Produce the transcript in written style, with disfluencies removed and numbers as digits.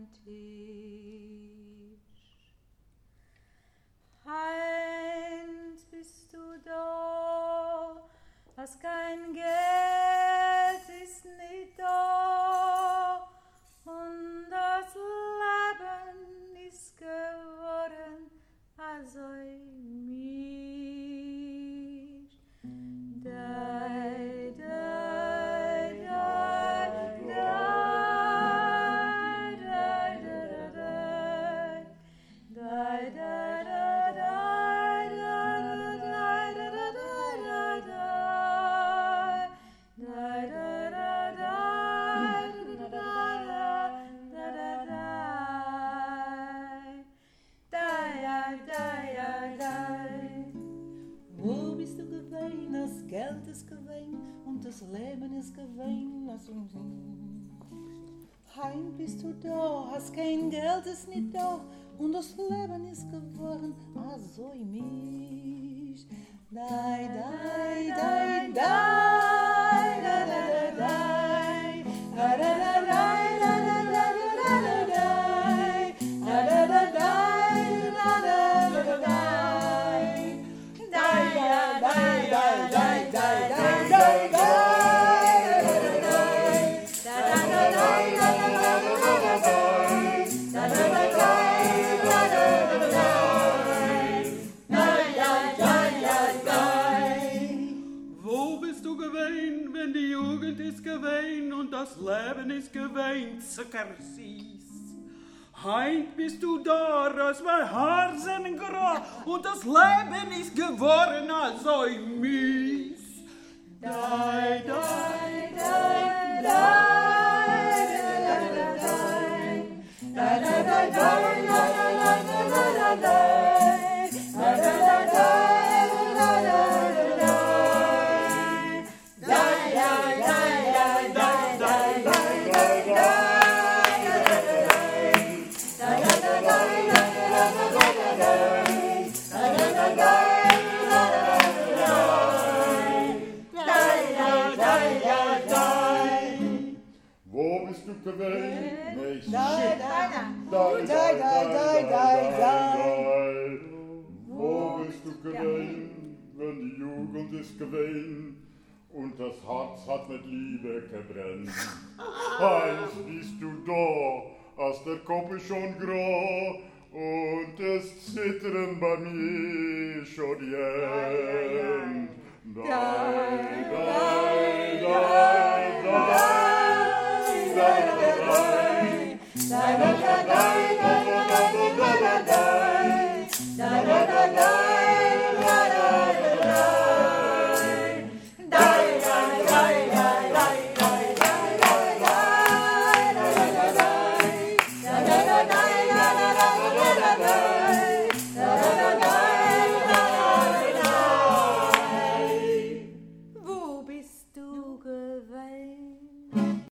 Tisch. Heinz, bist du da? Hast kein Geld, ist nicht da. Und das Leben ist geworden, also mich. Dei, dei, dei, dei, dei, dei, dei, Wo bist du gewesen, das Geld ist gewesen und das Leben ist gewesen. Heim bist du da, hast kein Geld, ist nicht da und das Leben ist geworden, also mich. Dai, dai, dai, dai, dai, dai, dai, dai, dai, und das Leben ist gewesen, zuckersüß. Heint bist du da, dass mein Haar sind grau und das Leben ist geworden, also mies. Dai, dai, dai, Wo bist du gewesen, wenn die Jugend ist gewesen und das Herz hat mit Liebe gebrennt? Heinz, bist du da, als der Kopf ist schon grau und es zittern bei mir schon jetzt.